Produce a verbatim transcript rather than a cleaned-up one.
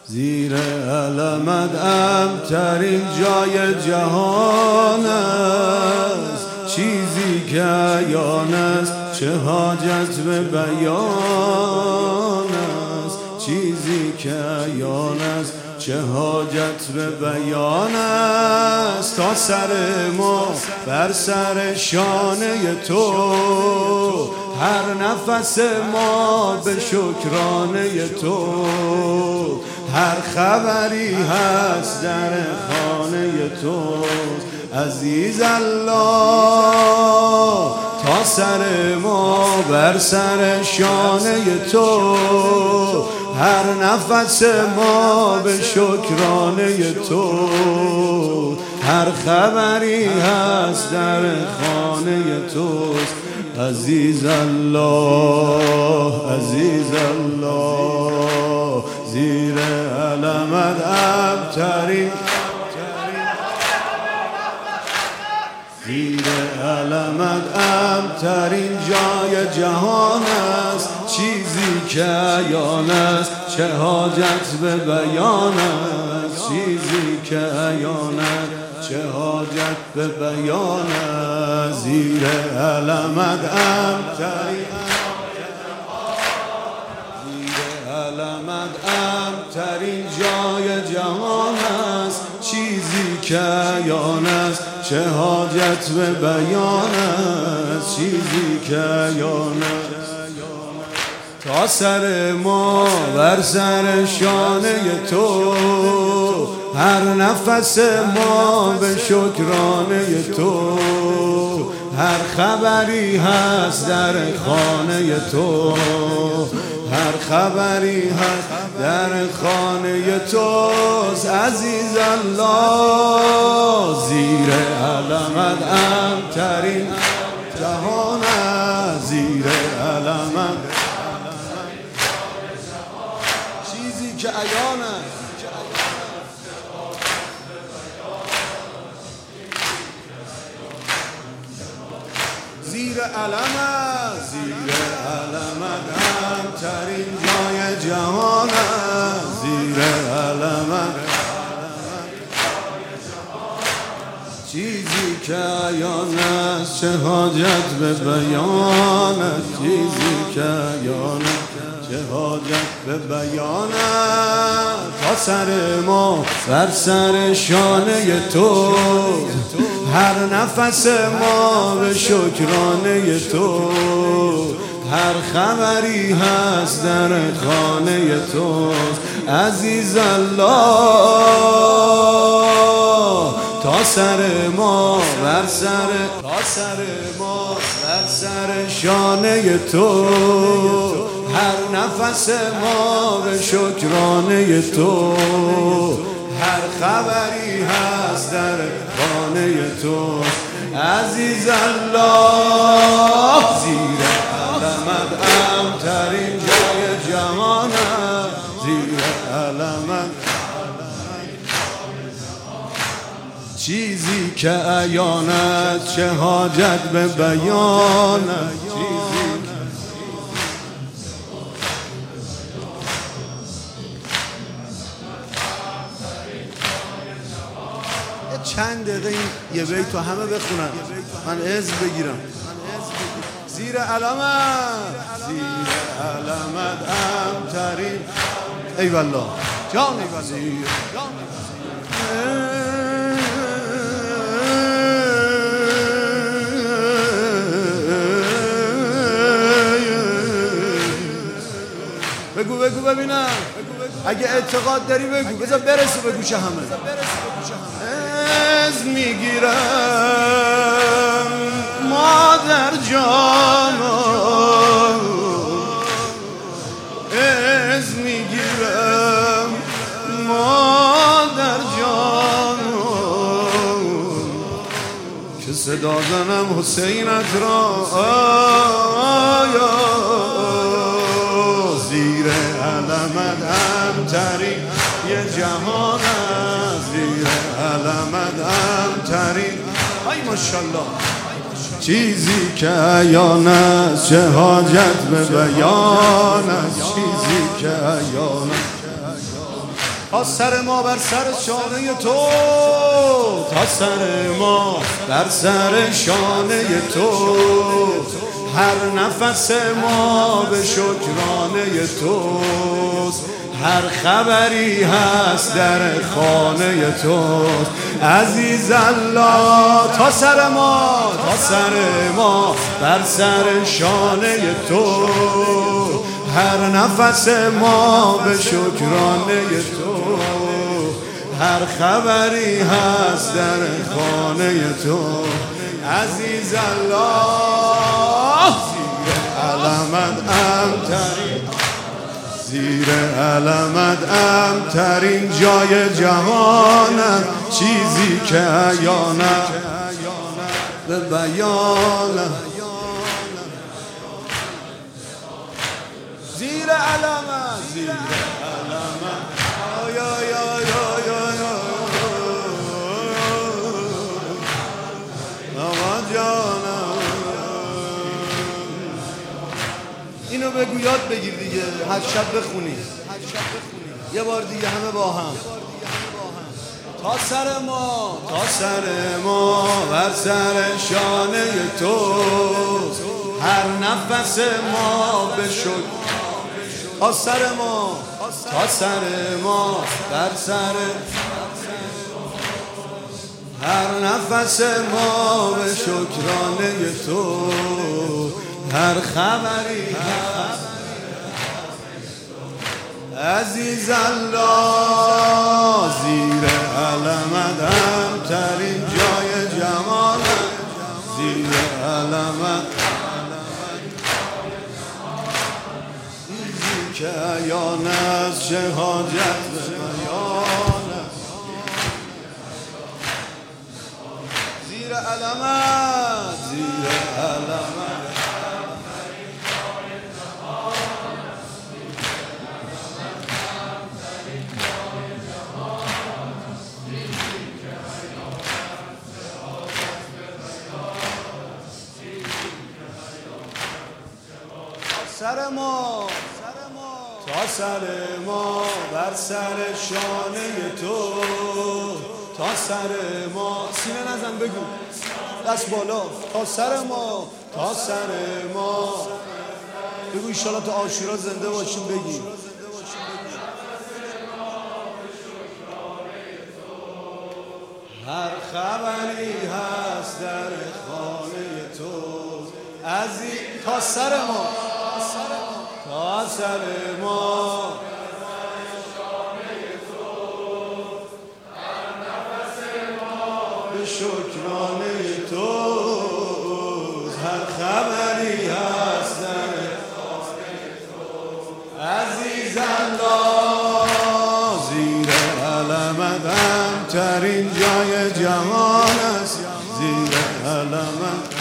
زیر علمت امترین جای جهان است، چیزی که عیان است چه حاجت به بیان است، چیزی که عیان است چه حاجت به بیان است. تا سر ما بر سر شانه تو، هر نفس ما به شکرانه تو، هر خبری هست در خانه تو عزیز الله. تا سر ما بر سر شانه تو، هر نفس ما به شکرانه تو، هر خبری هست در خانه توست عزیز الله، عزیز الله. زیر علمت امترین زیر علمت امترین جای جهان است، چیزی که عیان است چه حاجت به بیان است، چیزی که عیان است چه حاجت به بیان است. زیر علمت امترین زیر علمت امترین جای جهان است، چیزی که عیان است چه حاجت به بیان است، چیزی که عیان است. تا سر ما بر سر شانه تو، هر نفس ما به شکرانه تو، هر خبری هست در خانه تو، هر خبری هست در خانه توست عزیز الله. زیر علمت امترین جهان است، زیر علمت چیزی که عیان است زیر علمت زیر علمت امترین جای جهان است، زیر علمت چیزی که عیان است چه حاجت به بیان است، چیزی که عیان است چه حاجت به بیان است. تا سر ما بر سر شانه تو، هر نفس ما به شکرانه تو، هر خبری هست در خانه تو عزیز الله. تا سر ما بر سر تا سر ما بر سر شانه تو، هر نفس ما به شکرانه تو، هر خبری هست در خانه تو عزیز الله. زیر علمت امترین جای جهان است، زیر علمت چیزی که عیان است چه حاجت به بیان است، چیزی چند دقیقه این یه بیت تو همه بخونن من عز بگیرم. زیر علمت زیر علمت امترین ای والله جان زیر بگو بگو ببینم، اگه اعتقاد داری بگو، بذار برسه به گوش همه. از میگیرم مادر جانو، از میگیرم مادر جانو، که صدا زنم حسینت را آیا. زیر علمت امترین یه جهان است، زیر علمت امترین ای ماشاءالله چیزی که عیان است چه حاجت به بیان است، چیزی که عیان است تا سر ما بر سر شانه تو، تا سر ما بر سر شانه تو، هر نفس ما به شکرانه توست، هر خبری هست در خانه توست عزیز الله. تا سر ما تا سر ما بر سر شانه تو، هر نفس ما به شکرانه تو، هر خبری هست در خانه تو عزیز الله. علمت امترین زیر علمت امترین جای جهانم، چیزی که عیانم به بیانم. زیر علمت زیر علمت آی آی آی آی آی آی جانم. اینو بگو یاد بگیر دیگه، هر شب بخونی یه بار دیگه همه با هم. تا سر ما تا سر ما بر سر شانه تو، هر نفس ما به شکر. تا سر ما تا سر ما بر سر، هر نفس ما به شکرانه تو، هر خبری هست عزیز الله. زیر علمت امترین جای جمالم، زیر علمت چیزی که عیان است، چه حاجت به بیان است. زیر علمت زیر علمت سر ما تا سر ما بر سر شانه تو، تا سر ما. سینه نزن بگو دست بالا. تا سر ما تا سر ما بگو ایشالا تا عاشورا زنده باشیم. بگی هر خبری هست در خانه تو عزیز. تا سر ما تا سر ما به شکرانه تو، هر خبری هست در خانه تو عزیز الله. زیر علمت امترین جای جهان است، زیر علمت